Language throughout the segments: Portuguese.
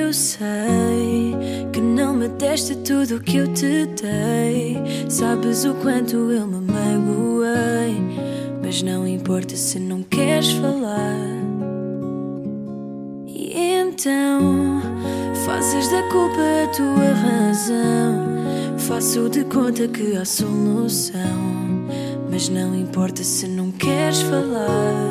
Eu sei que não me deste tudo o que eu te dei. Sabes o quanto eu me magoei, mas não importa se não queres falar. E então fazes da culpa a tua razão. Faço de conta que há solução, mas não importa se não queres falar.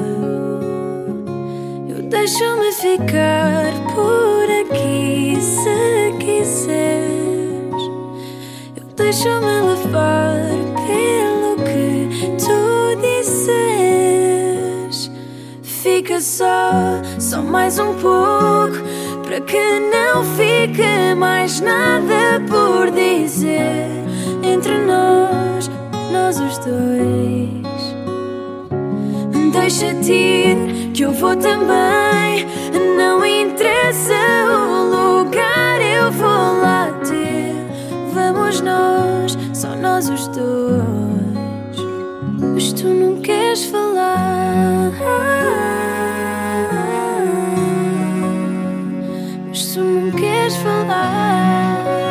Eu deixo-me ficar por aqui se quiseres. Eu deixo-me levar pelo que tu disseres. Fica só mais um pouco, para que não fique mais nada por dizer entre nós os dois. Deixa-te ir, que eu vou também. Não interessa o lugar, eu vou lá ter. Vamos nós, só nós os dois. Mas tu não queres falar. Mas tu não queres falar.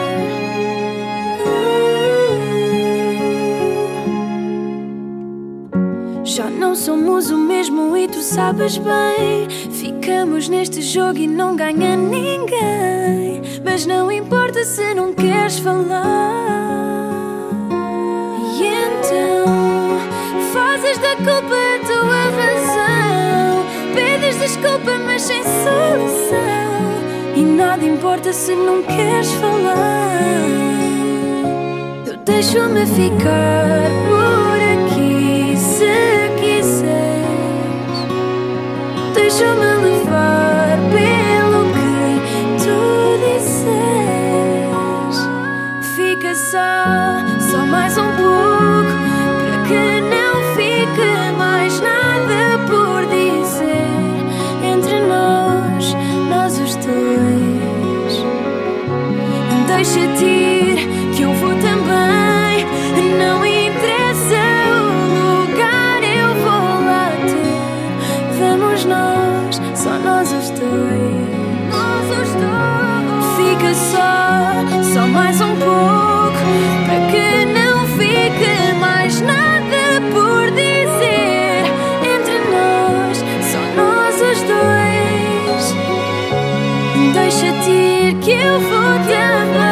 Já não somos o mesmo e tu sabes bem. Ficamos neste jogo e não ganha ninguém. Mas não importa se não queres falar. E então fazes da culpa a tua razão. Pedes desculpa mas sem solução. E nada importa se não queres falar. Eu deixo-me ficar por aqui se quiseres. Deixa-me levar pelo que tu disseres. Fica só mais um pouco, para que não fique mais nada por dizer entre nós os dois. Deixa-te ir, que eu vou também. Não interessa o lugar, eu vou lá ter. Vamos nós, só nós os dois. Fica só mais um pouco, para que não fique mais nada por dizer entre nós, só nós os dois. Deixa-te ir, que eu vou também.